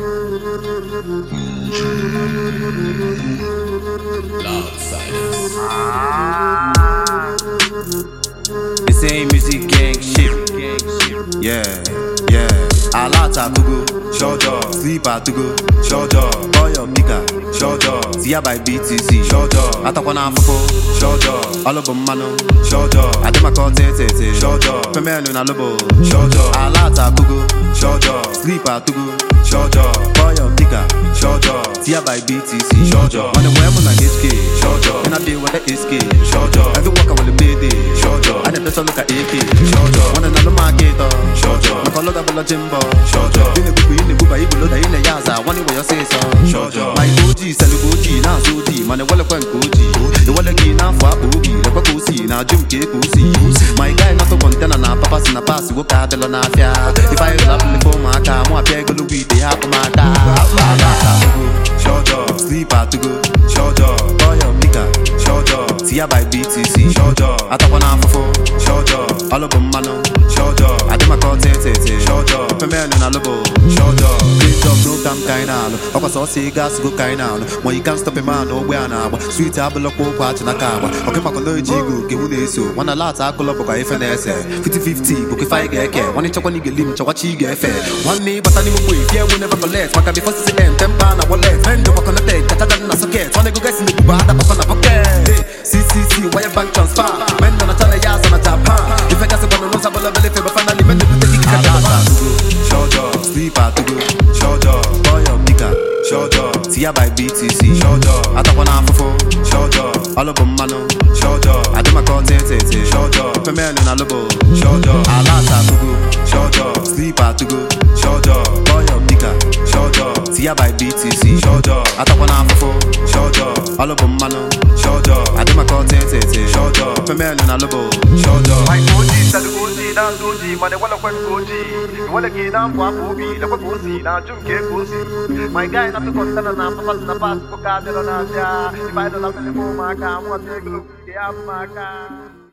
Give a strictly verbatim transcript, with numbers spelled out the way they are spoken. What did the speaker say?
Loud silence. This ain't music gang shit. Yeah, yeah. Alata to go, Shojo. Sleeper to go, Shojo. Boyo Mika, Shojo. Tia by B T C, Shojo. Atakwana Foko, Shojo. Alobo Mano, Shojo. Adema Kote, Shojo. Femelo na Lobo, Shojo. Alata to go, Shojo. Sleeper to go, Shojo. Boyo Mika, Shojo. Tia by B T C, Shojo. When the women are H K, Shojo. And I deal with the S K, Shojo. Every walk I will be there, Shojo. And the best look at A K, Shojo. One another market, Shojo. Makolo double Jimbo, Shojo. In the book, in the book, I will in the Yaza. One way you say so, Shojo. My O G, Salugoji, now Soji, man, the Walla Koji. The Walla Gina for Boogie, the Bakusi, now Jim Kusi. My guy, not a container, now Papas in a pass, work out the Lonafia. If I love the phone, my car, more Pego Louis, they have my car. Shojo, sleeper to go, Shojo, Boyo Mika, Shojo, Tia by B T C, Shojo, Atakwana Fofo, Shojo, Alobo Mano, Shojo, Adema Kote, Shojo, Femelo na Lobo, Shojo, Great dog no come kainal, Opa sauce gas go kainal, when you can't stop a man no way now, sweet abeloko part in a car, okay, Makolo Jigo, Gimuneso, one a lot, I call up a F N S, fifty fifty, book if I get care, one inch when you get limit, what you get fair, one knee, but I didn't wait, yeah, we never collect, what can be first to the end, ten pound, I will let. Mendo wako na tek, kata na socket. Wanna go guys in the kuba, hata papa na pocket. C C C, wire bank transfer. Mendo na chana yaza na Japan. If I got some no sa bola bele fe, but finally mendo to take it. Alata to go, Shojo. Sleeper to go, Shojo. Boyo Mika, Shojo. Tia by B T C, Shojo. Atakwana Fofo, Shojo. Alobo Mano, Shojo. Adema Kote, Shojo. Femelo na Lobo, Shojo. Alata to go, Shojo. Sleeper to go, Shojo. Boyo Mika, Shojo. Tia by B T C, Shojo. Atakwana Fofo, Shojo. Alobo Mano, Shojo. Adema Kote, Shojo. Femelo na Lobo, Shojo. My O G, Salugoji, now Soji, man, the Walla Koji. The Walla Gina for Boogie, the Bakusi, now Jim Kusi. My guy, not to consider now, Papas in the past, Pokade Lonafia. If I don't have any more, my car, I'm going to take a look at my car.